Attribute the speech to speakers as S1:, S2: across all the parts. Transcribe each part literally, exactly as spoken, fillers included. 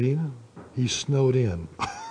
S1: He's snowed in.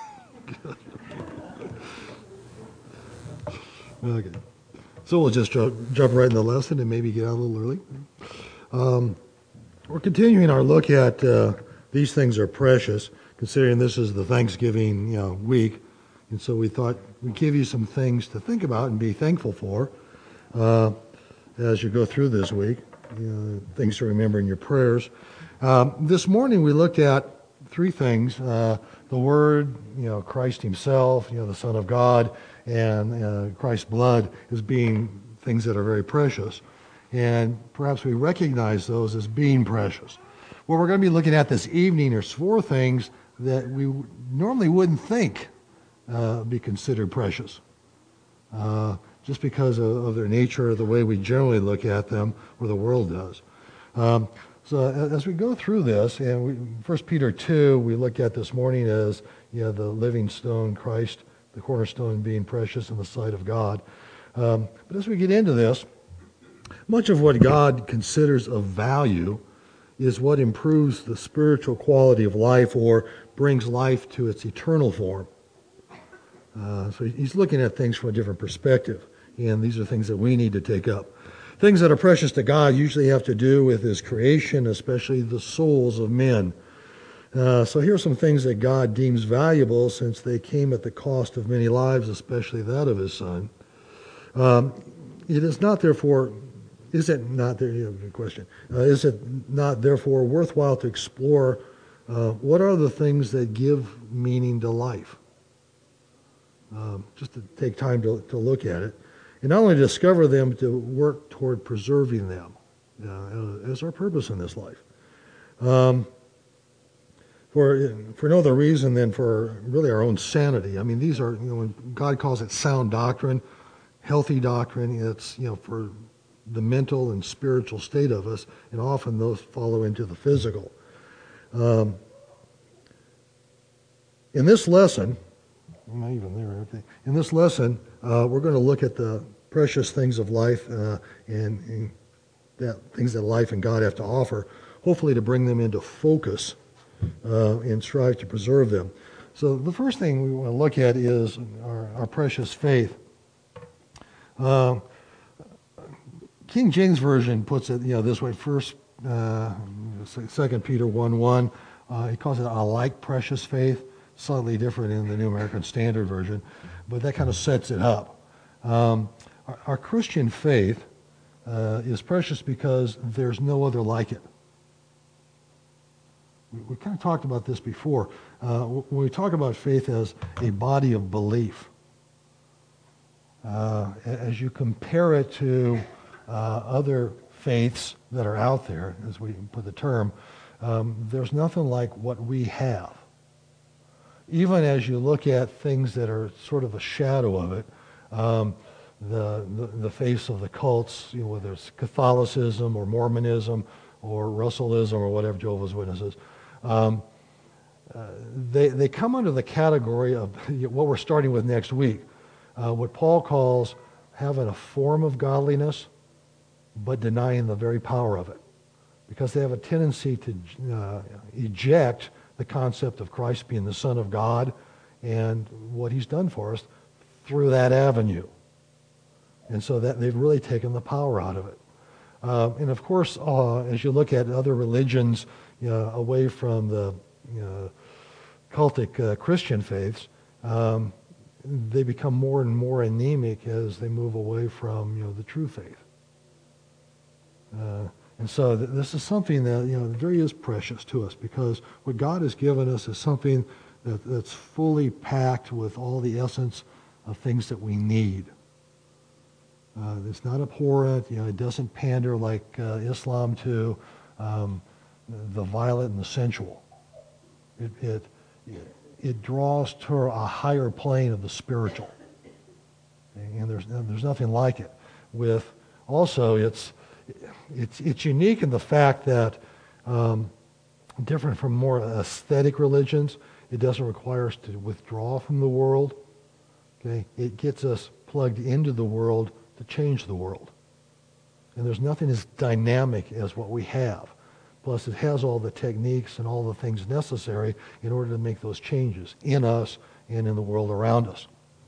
S1: Okay. So we'll just jump, jump right in the lesson and maybe get out a little early. Um, we're continuing our look at uh, these things are precious, considering this is the Thanksgiving you know, week. And so we thought we'd give you some things to think about and be thankful for uh, as you go through this week, you know, things to remember in your prayers. Um, this morning we looked at three things, uh, the Word, you know, Christ himself, you know, the Son of God, and uh, Christ's blood as being things that are very precious. And perhaps we recognize those as being precious. What we're going to be looking at this evening are four things that we normally wouldn't think uh, be considered precious, uh, just because of, of their nature, the way we generally look at them, or the world does. Um, so as we go through this, and we, First Peter two, we look at this morning as you know, the living stone, Christ, the cornerstone being precious in the sight of God. Um, but as we get into this, much of what God considers of value is what improves the spiritual quality of life or brings life to its eternal form. Uh, so he's looking at things from a different perspective, and these are things that we need to take up. Things that are precious to God usually have to do with his creation, especially the souls of men. Uh, so here are some things that God deems valuable since they came at the cost of many lives, especially that of his Son. Um, it is not therefore, is it not, there, you have a question, uh, is it not therefore worthwhile to explore uh, what are the things that give meaning to life? Um, just to take time to, to look at it. And not only discover them, to work toward preserving them uh, as our purpose in this life. Um, for for no other reason than for really our own sanity. I mean, these are, you know, when God calls it sound doctrine, healthy doctrine, it's, you know, for the mental and spiritual state of us, and often those follow into the physical. Um, in this lesson, I'm not even there, okay. In this lesson, uh, we're going to look at the precious things of life uh, and, and that things that life and God have to offer, hopefully to bring them into focus uh, and strive to preserve them. So the first thing we want to look at is our, our precious faith. Uh, King James Version puts it, you know, this way. First, uh, Second Peter one one, uh, he calls it a like precious faith. Slightly different in the New American Standard Version, but that kind of sets it up. Um, our, our Christian faith uh, is precious because there's no other like it. We, we kind of talked about this before. Uh, when we talk about faith as a body of belief, uh, as you compare it to uh, other faiths that are out there, as we put the term, um, there's nothing like what we have. Even as you look at things that are sort of a shadow of it, um, the, the the face of the cults, you know, whether it's Catholicism or Mormonism or Russellism or whatever, Jehovah's Witnesses, um, uh, they they come under the category of what we're starting with next week, uh, what Paul calls having a form of godliness, but denying the very power of it, because they have a tendency to uh, eject the concept of Christ being the Son of God and what he's done for us through that avenue. And so that they've really taken the power out of it. Uh, and of course, uh, as you look at other religions, you know, away from the you know, cultic uh, Christian faiths, um, they become more and more anemic as they move away from you know, the true faith. Uh, And so th- this is something that, you know, very is precious to us, because what God has given us is something that, that's fully packed with all the essence of things that we need. Uh, it's not abhorrent, you know, it doesn't pander like uh, Islam to um, the violent and the sensual. It, it, it draws to a higher plane of the spiritual. And there's, there's nothing like it. With also, it's It's it's unique in the fact that, um, different from more aesthetic religions, it doesn't require us to withdraw from the world. Okay, it gets us plugged into the world to change the world. And there's nothing as dynamic as what we have. Plus, it has all the techniques and all the things necessary in order to make those changes in us and in the world around us.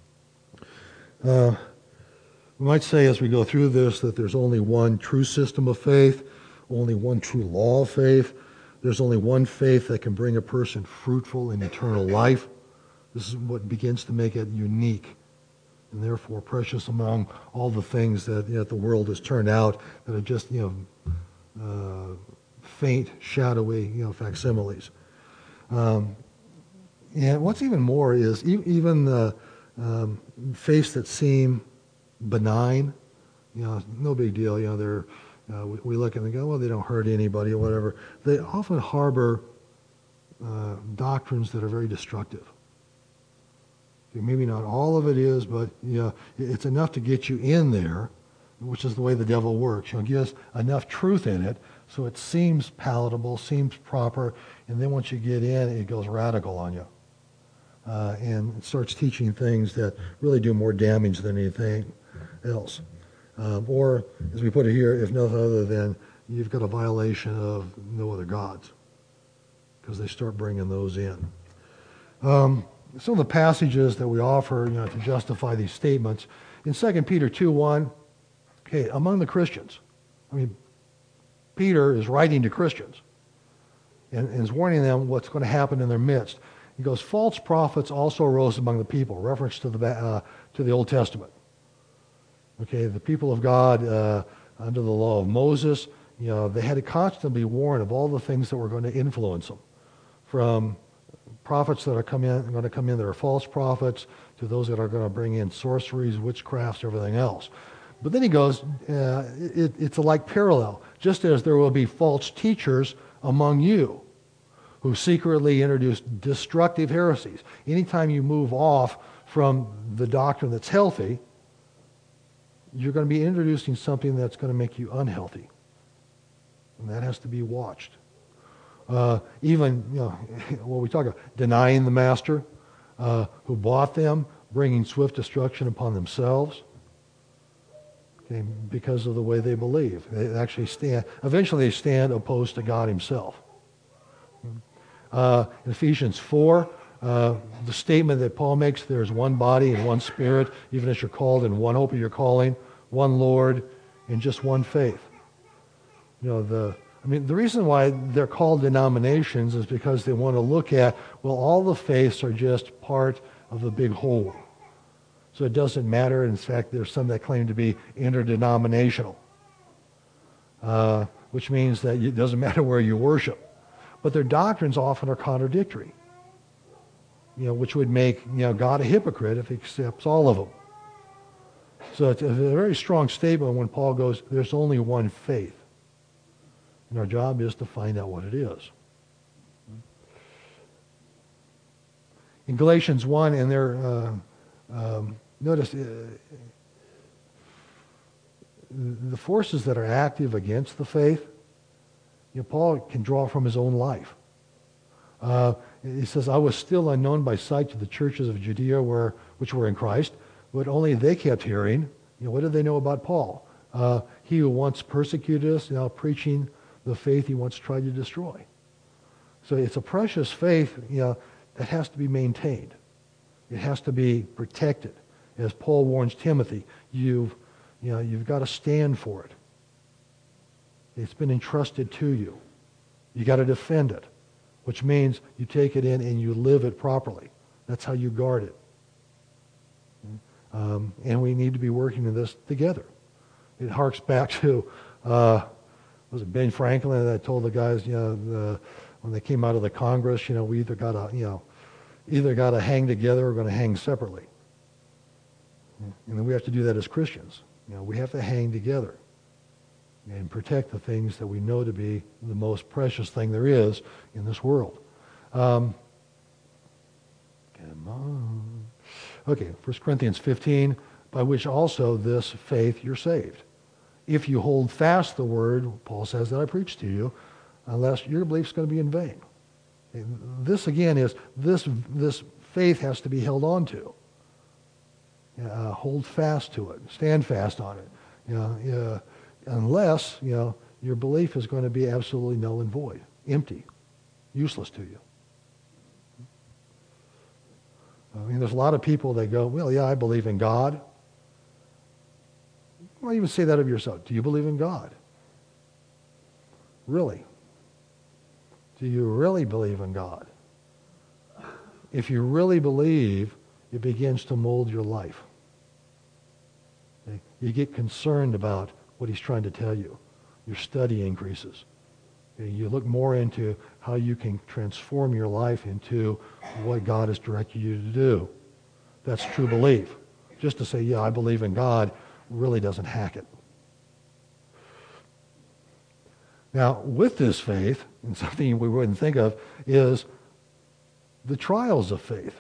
S1: Uh, we might say as we go through this that there's only one true system of faith, only one true law of faith. There's only one faith that can bring a person fruitful in eternal life. This is what begins to make it unique and therefore precious among all the things that, you know, the world has turned out that are just, you know, uh, faint, shadowy, you know, facsimiles. Um, and what's even more is e- even the um, faiths that seem benign, you know, no big deal. You know, they're uh, we, we look and go, well, they don't hurt anybody or whatever. They often harbor uh, doctrines that are very destructive. Maybe not all of it is, but you know, it's enough to get you in there, which is the way the devil works. You know, gives enough truth in it so it seems palatable, seems proper, and then once you get in, it goes radical on you. Uh, and it starts teaching things that really do more damage than anything else. Um, or, as we put it here, if nothing other than you've got a violation of no other gods, because they start bringing those in. Um, some of the passages that we offer, you know, to justify these statements, in Second Peter two one, okay, among the Christians, I mean, Peter is writing to Christians and, and is warning them what's going to happen in their midst. He goes, false prophets also arose among the people, reference to the uh, to the Old Testament. Okay, the people of God uh, under the law of Moses, you know, they had to constantly be warned of all the things that were going to influence them, from prophets that are come in, going to come in that are false prophets, to those that are going to bring in sorceries, witchcrafts, everything else. But then he goes, uh, it, it's a like parallel. Just as there will be false teachers among you who secretly introduce destructive heresies. Anytime you move off from the doctrine that's healthy, you're going to be introducing something that's going to make you unhealthy. And that has to be watched. Uh, even, you know, what we talk about, denying the master uh, who bought them, bringing swift destruction upon themselves, okay, because of the way they believe. They actually stand, eventually they stand opposed to God himself. Uh, in Ephesians four, uh, the statement that Paul makes, there's one body and one spirit, even as you're called in one hope of your calling, one Lord, and just one faith. You know, the I mean, the reason why they're called denominations is because they want to look at, well, all the faiths are just part of the big whole. So it doesn't matter. In fact, there's some that claim to be interdenominational, uh, which means that it doesn't matter where you worship. But their doctrines often are contradictory, you know, which would make, you know, God a hypocrite if he accepts all of them. So it's a very strong statement when Paul goes, there's only one faith. And our job is to find out what it is. In Galatians one, and there, uh, um, notice uh, the forces that are active against the faith, you know, Paul can draw from his own life. Uh, he says, I was still unknown by sight to the churches of Judea where, which were in Christ, but only they kept hearing. You know, what did they know about Paul? Uh, he who once persecuted us, now preaching the faith he once tried to destroy. So it's a precious faith, you know, that has to be maintained. It has to be protected. As Paul warns Timothy, you've, you know, you've got to stand for it. It's been entrusted to you. You got to defend it, which means you take it in and you live it properly. That's how you guard it. Um, and we need to be working in this together. It harks back to uh, was it Ben Franklin that told the guys, you know, the, when they came out of the Congress, you know, we either got to, you know, either got to hang together or going to hang separately. And then we have to do that as Christians. You know, we have to hang together and protect the things that we know to be the most precious thing there is in this world. Um, come on. Okay, First Corinthians fifteen, by which also this faith you're saved. If you hold fast the word, Paul says, that I preach to you, unless your belief's going to be in vain. And this again is, this this faith has to be held on to. Uh, hold fast to it. Stand fast on it. You know, uh, unless, you know, your belief is going to be absolutely null and void, empty, useless to you. I mean, there's a lot of people that go, well, yeah, I believe in God. Well, even say that of yourself. Do you believe in God? Really? Do you really believe in God? If you really believe, it begins to mold your life. Okay? You get concerned about what he's trying to tell you. Your study increases. Okay? You look more into how you can transform your life into what God has directed you to do. That's true belief. Just to say, yeah, I believe in God, really doesn't hack it. Now, with this faith, and something we wouldn't think of, is the trials of faith.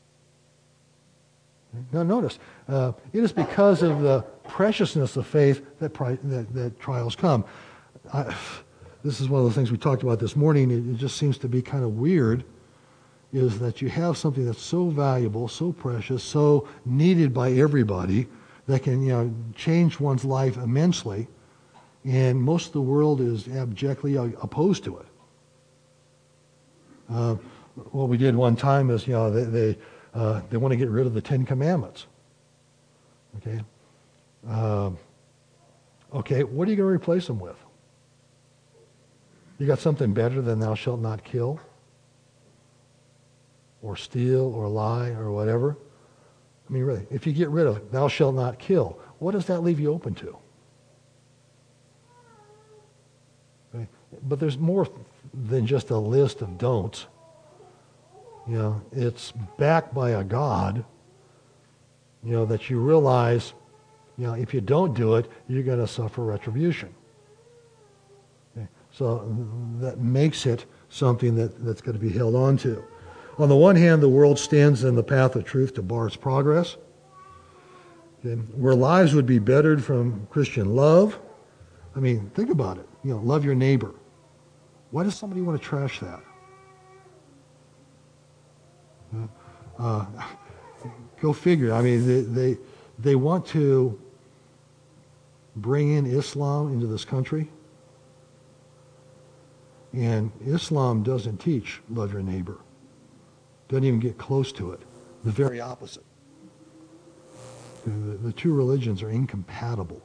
S1: Now notice, uh, it is because of the preciousness of faith that, pri- that, that trials come. I, this is one of the things we talked about this morning. It, it just seems to be kind of weird, is that you have something that's so valuable, so precious, so needed by everybody, that can, you know, change one's life immensely, and most of the world is abjectly opposed to it. Uh, what we did one time is, you know, they they, uh, they want to get rid of the Ten Commandments. Okay, uh, okay, what are you going to replace them with? You got something better than "Thou shalt not kill," or steal, or lie, or whatever? I mean, really, if you get rid of "Thou shalt not kill," what does that leave you open to? Okay. But there's more than just a list of don'ts. You know, it's backed by a God, you know, that you realize, you know, if you don't do it, you're going to suffer retribution. Okay. So that makes it something that, that's going to be held on to. On the one hand, the world stands in the path of truth to bar its progress. Okay. Where lives would be bettered from Christian love. I mean, think about it. You know, love your neighbor. Why does somebody want to trash that? Uh, go figure. I mean, they, they they want to bring in Islam into this country, and Islam doesn't teach love your neighbor. Doesn't even get close to it. The very opposite. The, the two religions are incompatible.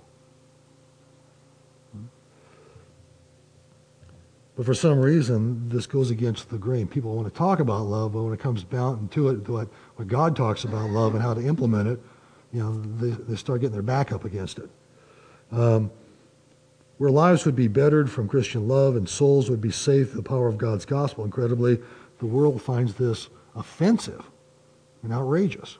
S1: But for some reason, this goes against the grain. People want to talk about love, but when it comes down to it, what, what God talks about love and how to implement it, you know, they, they start getting their back up against it. Um, where lives would be bettered from Christian love and souls would be saved through the power of God's gospel, incredibly, the world finds this offensive and outrageous.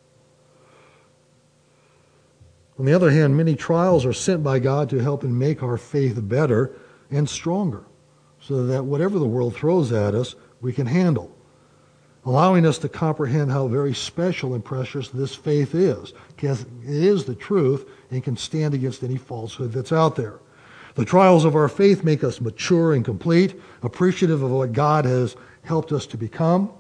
S1: On the other hand, many trials are sent by God to help and make our faith better and stronger, so that whatever the world throws at us, we can handle, allowing us to comprehend how very special and precious this faith is, because it is the truth and can stand against any falsehood that's out there. The trials of our faith make us mature and complete, appreciative of what God has helped us to become.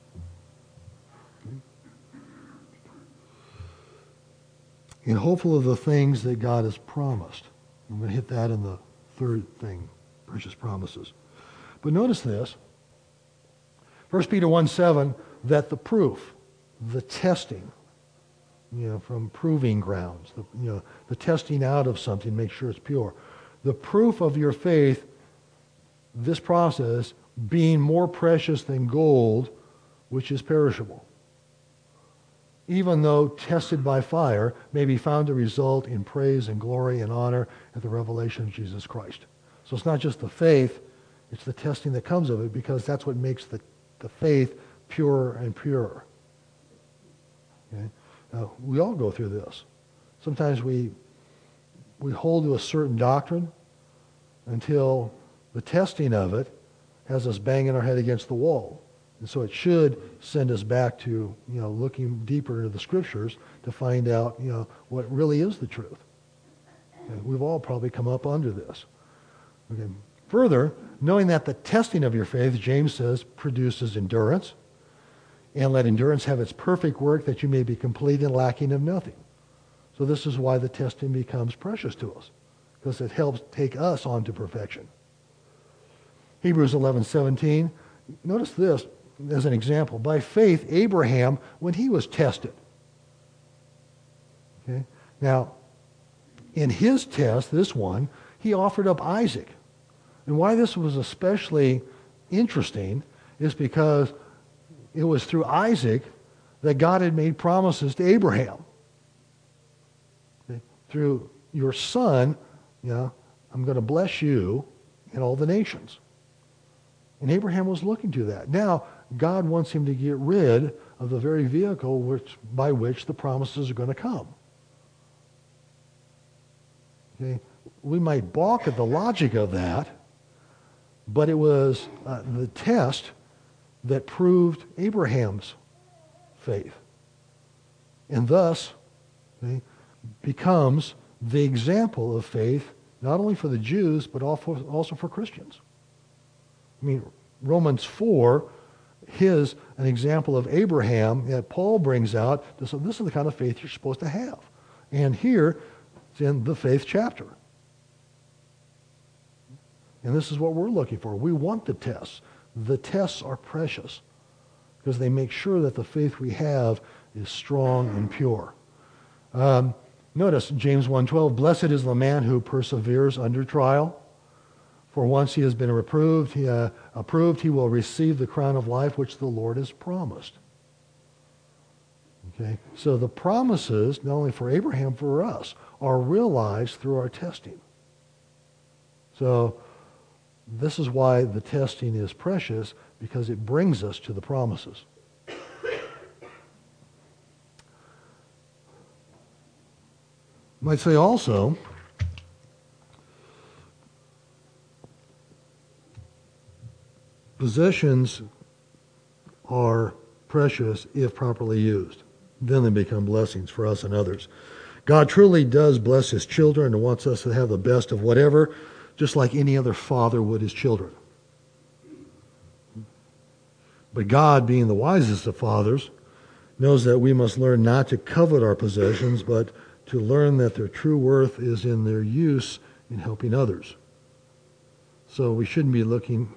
S1: And hopeful of the things that God has promised. I'm going to hit that in the third thing. Precious promises. But notice this, First Peter one seven, that the proof, the testing, you know, from proving grounds, the, you know, the testing out of something, make sure it's pure. The proof of your faith, this process, being more precious than gold, which is perishable, even though tested by fire, may be found to result in praise and glory and honor at the revelation of Jesus Christ. So it's not just the faith, it's the testing that comes of it, because that's what makes the, the faith purer and purer. Okay? Now, we all go through this. Sometimes we we hold to a certain doctrine until the testing of it has us banging our head against the wall. And so it should send us back to, you know, looking deeper into the scriptures to find out, you know, what really is the truth. Okay? We've all probably come up under this. Okay. Further, knowing that the testing of your faith, James says, produces endurance, and let endurance have its perfect work, that you may be complete and lacking of nothing. So this is why the testing becomes precious to us, because it helps take us on to perfection. Hebrews eleven seventeen. Notice this as an example. By faith, Abraham, when he was tested. Okay? Now, in his test, this one, he offered up Isaac. And why this was especially interesting is because it was through Isaac that God had made promises to Abraham. Okay? Through your son, you know, I'm going to bless you and all the nations. And Abraham was looking to that. Now, God wants him to get rid of the very vehicle which, by which the promises are going to come. Okay? We might balk at the logic of that, but it was uh, the test that proved Abraham's faith. And thus, okay, becomes the example of faith, not only for the Jews, but also for Christians. I mean, Romans four, his an example of Abraham that Paul brings out. So this is the kind of faith you're supposed to have. And here, it's in the faith chapter. And this is what we're looking for. We want the tests. The tests are precious because they make sure that the faith we have is strong and pure. Um, notice James one twelve, blessed is the man who perseveres under trial. For once he has been reproved, he, uh, approved, he will receive the crown of life which the Lord has promised. Okay, so the promises, not only for Abraham, for us, are realized through our testing. So this is why the testing is precious, because it brings us to the promises. I might say also, possessions are precious if properly used. Then they become blessings for us and others. God truly does bless his children and wants us to have the best of whatever, just like any other father would his children. But God, being the wisest of fathers, knows that we must learn not to covet our possessions, but to learn that their true worth is in their use in helping others. So we shouldn't be looking...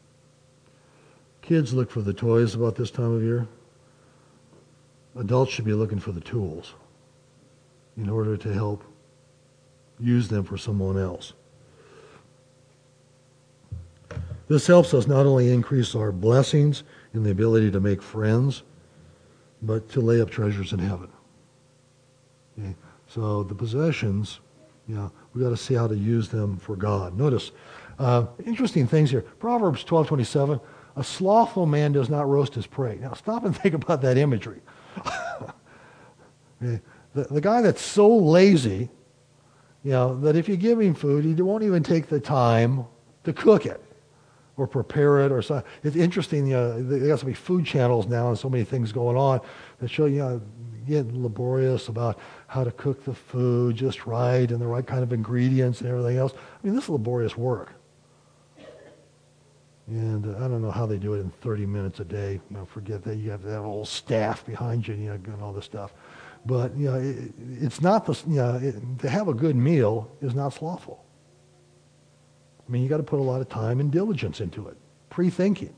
S1: Kids look for the toys about this time of year. Adults should be looking for the tools in order to help use them for someone else. This helps us not only increase our blessings and the ability to make friends, but to lay up treasures in heaven. Okay? So the possessions, you know, we got to see how to use them for God. Notice, uh, interesting things here. Proverbs twelve twenty-seven. A slothful man does not roast his prey. Now stop and think about that imagery. the, the guy that's so lazy, you know, that if you give him food, he won't even take the time to cook it or prepare it or something. It's interesting, you know, there got so many food channels now and so many things going on that show you, know, get laborious about how to cook the food just right and the right kind of ingredients and everything else. I mean, this is laborious work. And uh, I don't know how they do it in thirty minutes a day. You know, forget that. You have to have a whole staff behind you, you know, and all this stuff. But, you know, it, it's not the, you know, it, to have a good meal is not slothful. I mean, you got to put a lot of time and diligence into it, pre-thinking.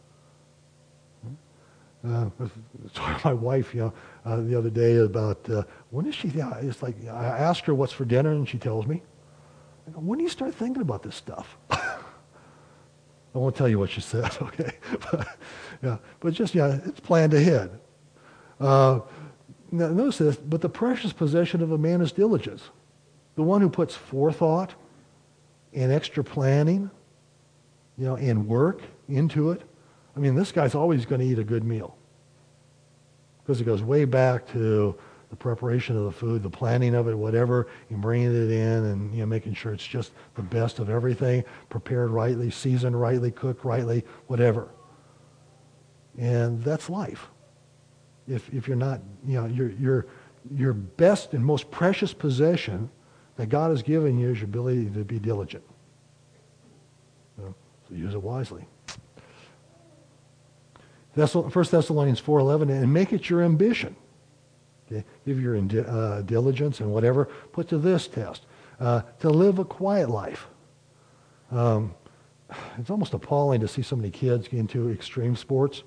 S1: Uh, my wife, you know, uh, the other day about uh, when is she? Yeah, it's like I ask her what's for dinner, and she tells me. I go, when do you start thinking about this stuff? I won't tell you what she said, okay? but, yeah, but just, yeah, it's planned ahead. Uh, now notice this, but the precious possession of a man is diligence. The one who puts forethought and extra planning, you know, and work into it. I mean, this guy's always going to eat a good meal because it goes way back to the preparation of the food, the planning of it, whatever, and bringing it in and, you know, making sure it's just the best of everything, prepared rightly, seasoned rightly, cooked rightly, whatever. And that's life. If if you're not, you know, your your your best and most precious possession that God has given you is your ability to be diligent. So, so use it wisely. First Thessalonians four eleven, and make it your ambition. Okay? Give your uh, diligence and whatever, put to this test. uh, to live a quiet life. Um, it's almost appalling to see so many kids get into extreme sports.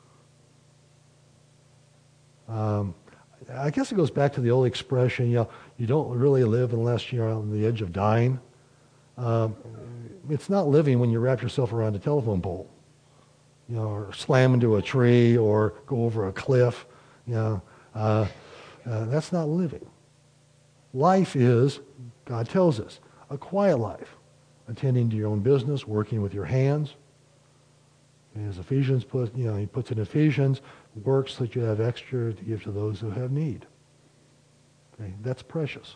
S1: Um, I guess it goes back to the old expression, you know, you don't really live unless you're on the edge of dying. Um, it's not living when you wrap yourself around a telephone pole, you know, or slam into a tree or go over a cliff, you know. Uh, uh, that's not living. Life is, God tells us, a quiet life, attending to your own business, working with your hands. As Ephesians puts, you know, he puts in Ephesians, works that you have extra to give to those who have need. Okay, that's precious.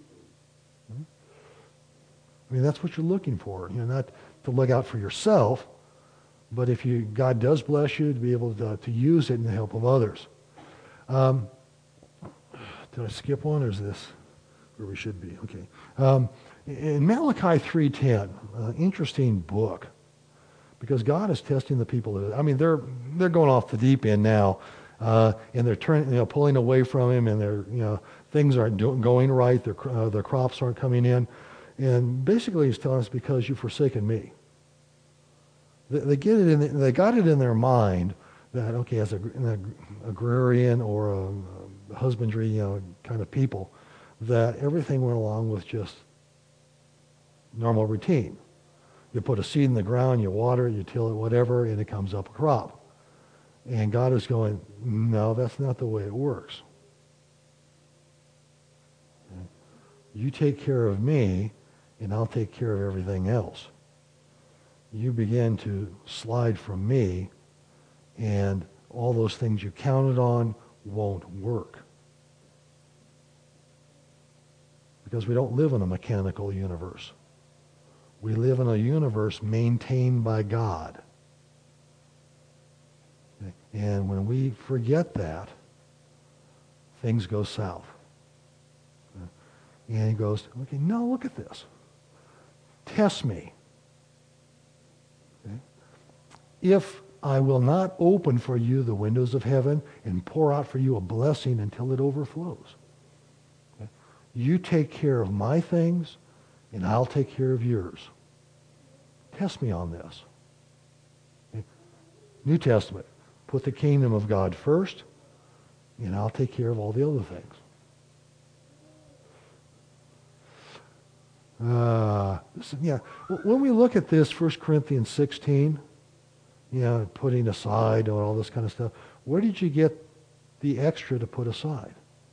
S1: I mean, that's what you're looking for. You know, not to look out for yourself, but if you God does bless you, to be able to, to use it in the help of others. Um, did I skip one, or is this where we should be? Okay. Um, in Malachi three ten, uh, interesting book, because God is testing the people. I mean, they're they're going off the deep end now, uh, and they're turning, you know, pulling away from Him, and they're, you know, things aren't do, going right. Their uh, their crops aren't coming in, and basically He's telling us, because you've forsaken Me. They, they get it in. The, they got it in their mind that, okay, as a, an agrarian or a, a husbandry, you know, kind of people, that everything went along with just normal routine. You put a seed in the ground, you water it, you till it, whatever, and it comes up a crop. And God is going, no, that's not the way it works. You take care of Me, and I'll take care of everything else. You begin to slide from Me, and all those things you counted on won't work. Because we don't live in a mechanical universe. We live in a universe maintained by God. And when we forget that, things go south. And He goes, okay, no, look at this. Test Me. Okay? If I will not open for you the windows of heaven and pour out for you a blessing until it overflows. Okay? You take care of My things, and I'll take care of yours. Test Me on this. Okay? New Testament. Put the kingdom of God first, and I'll take care of all the other things. Uh, this, yeah. When we look at this, First Corinthians sixteen, you know, putting aside and all this kind of stuff, where did you get the extra to put aside?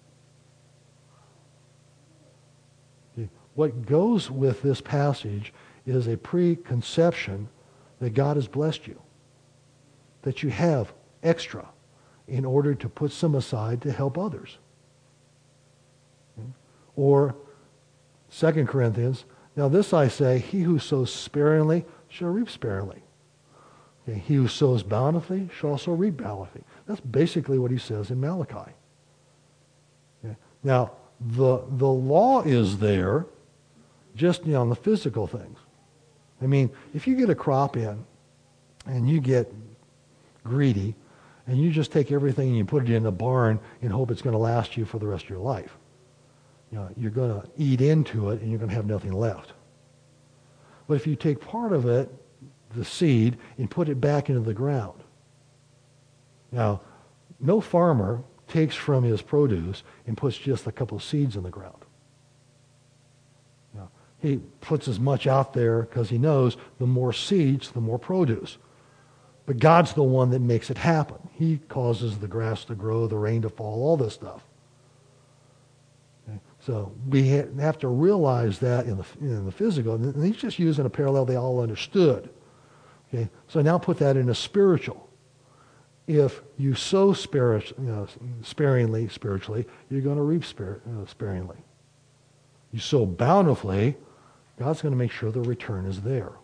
S1: Okay. What goes with this passage is a preconception that God has blessed you, that you have extra in order to put some aside to help others. Okay. Or Second Corinthians, now this I say, he who sows sparingly shall reap sparingly. Okay, he who sows bountifully shall also reap bountifully. That's basically what he says in Malachi. Okay. Now, the the law is there just, you know, on the physical things. I mean, if you get a crop in and you get greedy and you just take everything and you put it in a barn and hope it's going to last you for the rest of your life, you know, you're going to eat into it and you're going to have nothing left. But if you take part of it, the seed, and put it back into the ground. Now, no farmer takes from his produce and puts just a couple of seeds in the ground. Now, he puts as much out there because he knows the more seeds, the more produce. But God's the one that makes it happen. He causes the grass to grow, the rain to fall, all this stuff. Okay? So we have to realize that in the, in the physical. And he's just using a parallel they all understood. Okay? So now put that in a spiritual. If you sow spirit, you know, sparingly, spiritually, you're going to reap spirit, uh, sparingly. You sow bountifully, God's going to make sure the return is there.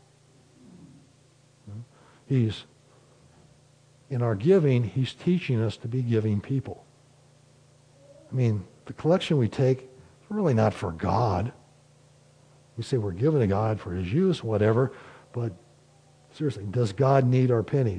S1: He's, in our giving, he's teaching us to be giving people. I mean, the collection we take is really not for God. We say we're giving to God for his use, whatever, but seriously, does God need our pennies?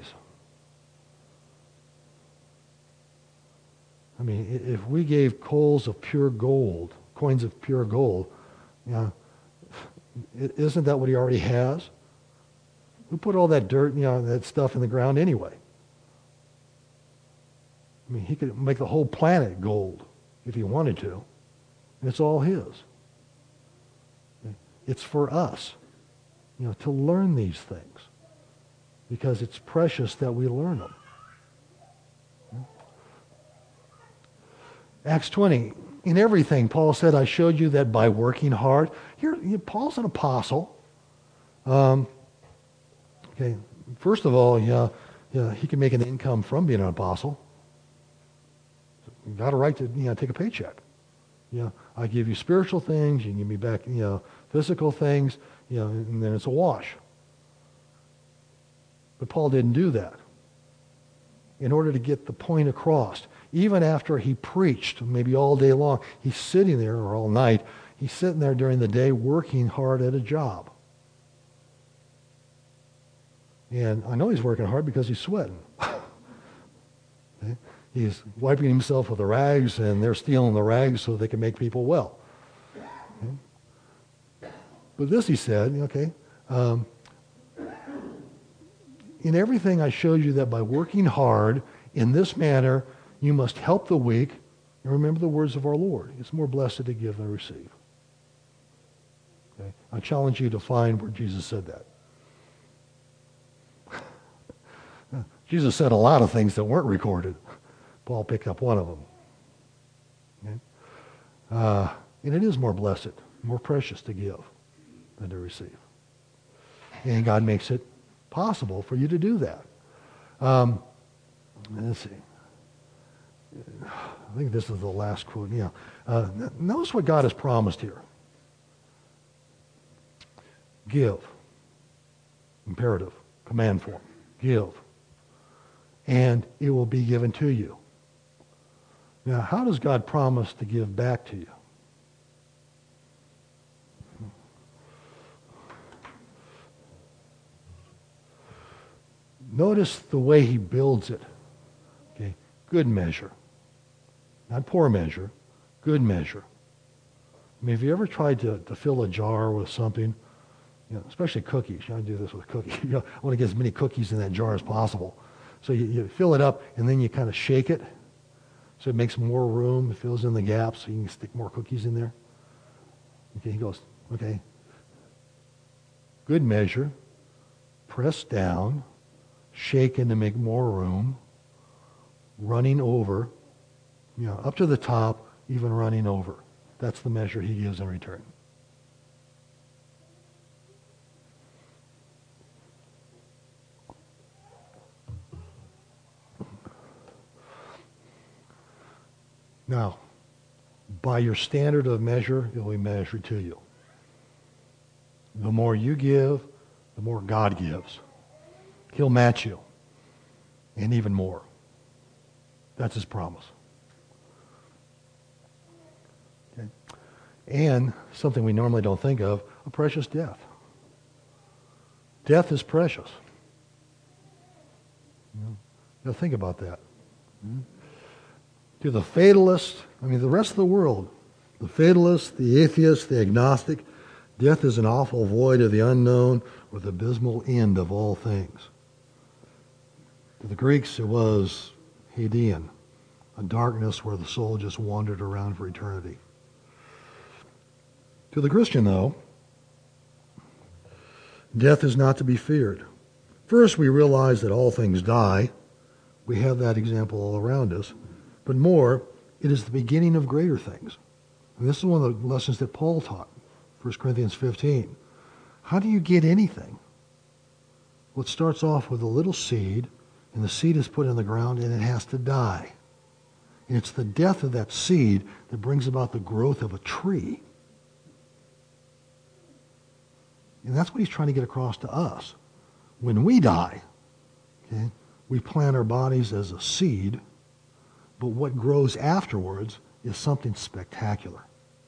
S1: I mean, if we gave coals of pure gold, coins of pure gold, You know, i- isn't that what he already has? Who put all that dirt, you know, that stuff in the ground anyway? I mean, he could make the whole planet gold if he wanted to. And it's all his. It's for us, you know, to learn these things because it's precious that we learn them. Acts twenty, in everything, Paul said, I showed you that by working hard. Here, you know, Paul's an apostle. Um, okay, first of all, yeah, yeah, he can make an income from being an apostle. You got a right to, you know, take a paycheck. You know, I give you spiritual things, you give me back, you know, physical things, you know, and then it's a wash. But Paul didn't do that. In order to get the point across, even after he preached, maybe all day long, he's sitting there, or all night, he's sitting there during the day working hard at a job. And I know he's working hard because he's sweating. Okay? He's wiping himself with the rags, and they're stealing the rags so they can make people well. Okay? But this he said, okay, um, in everything I showed you that by working hard in this manner, you must help the weak. And remember the words of our Lord. It's more blessed to give than receive. Okay? I challenge you to find where Jesus said that. Jesus said a lot of things that weren't recorded. Paul picked up one of them. Okay? Uh, and it is more blessed, more precious to give than to receive. And God makes it possible for you to do that. Um, let's see. I think this is the last quote. Yeah. Uh, notice what God has promised here. Give. Imperative. Command form. Give. And it will be given to you. Now, how does God promise to give back to you? Notice the way he builds it. Okay, good measure. Not poor measure, good measure. I mean, have you ever tried to, to fill a jar with something? You know, especially cookies. You know, I do this with cookies. You know, I want to get as many cookies in that jar as possible. So you, you fill it up, and then you kind of shake it, so it makes more room. It fills in the gaps, so you can stick more cookies in there. Okay, he goes, okay. Good measure, pressed down, shaken to make more room, running over, you know, up to the top, even running over. That's the measure he gives in return. Now, by your standard of measure, it will be measured to you. The more you give, the more God gives. He'll match you, and even more. That's his promise. Okay. And something we normally don't think of, a precious death. Death is precious. You know, you know, think about that. Mm-hmm. To the fatalist, I mean the rest of the world, the fatalist, the atheist, the agnostic, death is an awful void of the unknown or the abysmal end of all things. To the Greeks, it was Hadean, a darkness where the soul just wandered around for eternity. To the Christian, though, death is not to be feared. First, we realize that all things die. We have that example all around us. But more, it is the beginning of greater things. And this is one of the lessons that Paul taught, First Corinthians fifteen. How do you get anything? Well, it starts off with a little seed, and the seed is put in the ground, and it has to die. And it's the death of that seed that brings about the growth of a tree. And that's what he's trying to get across to us. When we die, okay, we plant our bodies as a seed, but what grows afterwards is something spectacular.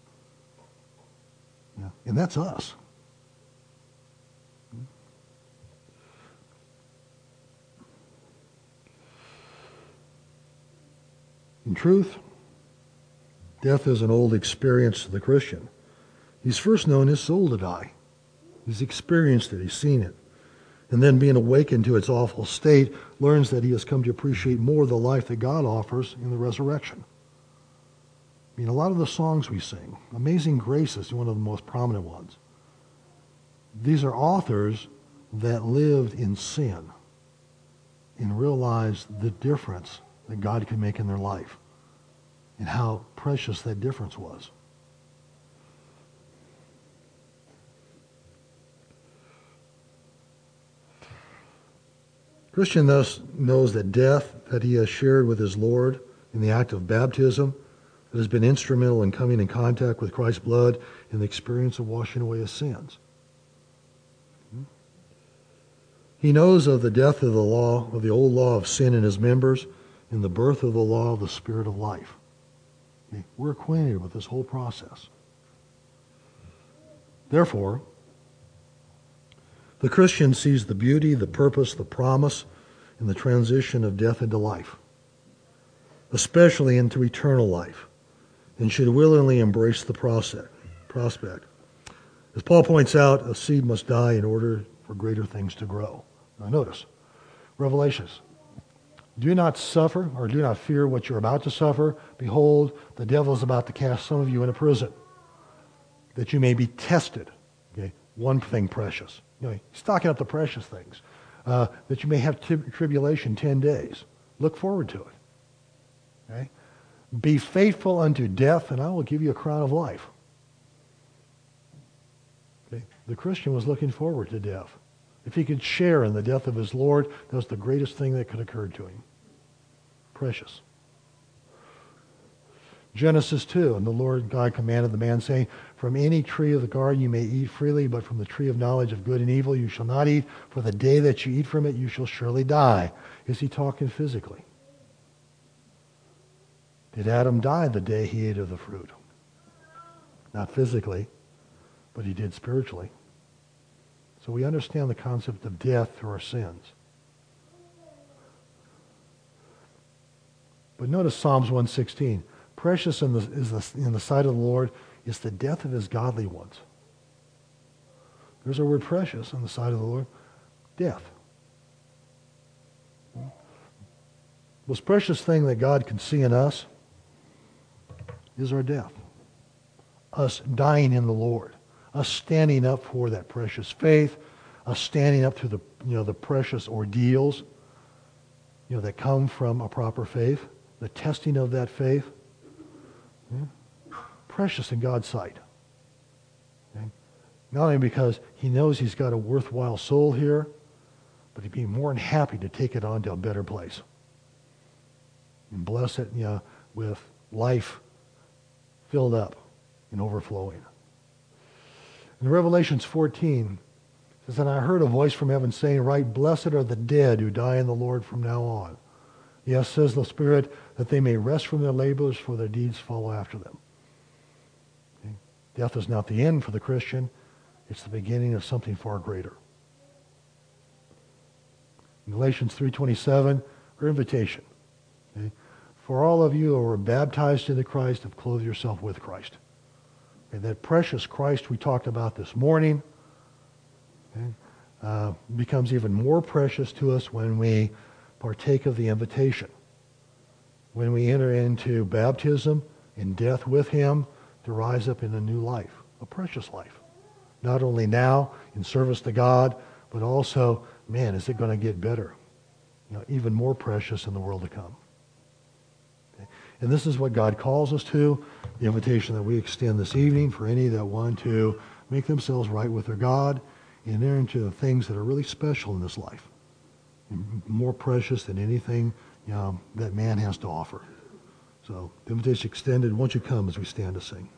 S1: Yeah, and that's us. In truth, death is an old experience to the Christian. He's first known his soul to die. He's experienced it. He's seen it. And then being awakened to its awful state, learns that he has come to appreciate more the life that God offers in the resurrection. I mean, a lot of the songs we sing, Amazing Grace is one of the most prominent ones. These are authors that lived in sin and realized the difference that God could make in their life and how precious that difference was. Christian thus knows that death that he has shared with his Lord in the act of baptism, that has been instrumental in coming in contact with Christ's blood and the experience of washing away his sins. He knows of the death of the law, of the old law of sin in his members, and the birth of the law of the Spirit of life. Okay? We're acquainted with this whole process. Therefore, the Christian sees the beauty, the purpose, the promise, and the transition of death into life, especially into eternal life, and should willingly embrace the prospect. As Paul points out, a seed must die in order for greater things to grow. Now notice, Revelations. Do not suffer, or do not fear what you're about to suffer. Behold, the devil is about to cast some of you into prison, that you may be tested. Okay, one thing precious. You know, he's talking about the precious things. Uh, that you may have tri- tribulation ten days. Look forward to it. Okay? Be faithful unto death, and I will give you a crown of life. Okay? The Christian was looking forward to death. If he could share in the death of his Lord, that was the greatest thing that could occur to him. Precious. Genesis two, and the Lord God commanded the man, saying, from any tree of the garden you may eat freely, but from the tree of knowledge of good and evil you shall not eat, for the day that you eat from it you shall surely die. Is he talking physically? Did Adam die the day he ate of the fruit? Not physically, but he did spiritually. So we understand the concept of death through our sins. But notice Psalms one sixteen. Precious in the, is the, in the sight of the Lord is the death of his godly ones. There's our word precious in the sight of the Lord. Death. The most precious thing that God can see in us is our death. Us dying in the Lord. Us standing up for that precious faith. Us standing up to the, you know, the precious ordeals, you know, that come from a proper faith. The testing of that faith. Yeah. Precious in God's sight. Okay? Not only because he knows he's got a worthwhile soul here, but he'd be more than happy to take it on to a better place. And bless it, you know, with life filled up and overflowing. In Revelations fourteen, it says, and I heard a voice from heaven saying, write, blessed are the dead who die in the Lord from now on. Yes, says the Spirit, that they may rest from their labors, for their deeds follow after them. Okay? Death is not the end for the Christian. It's the beginning of something far greater. In Galatians three twenty-seven, our invitation. Okay? For all of you who are baptized into Christ have clothed yourself with Christ. Okay? That precious Christ we talked about this morning, okay, uh, becomes even more precious to us when we partake of the invitation. When we enter into baptism and death with him to rise up in a new life, a precious life. Not only now in service to God, but also, man, is it going to get better? You know, even more precious in the world to come. Okay? And this is what God calls us to, the invitation that we extend this evening for any that want to make themselves right with their God and enter into the things that are really special in this life. More precious than anything, you know, that man has to offer. So the invitation extended. Won't you come as we stand to sing?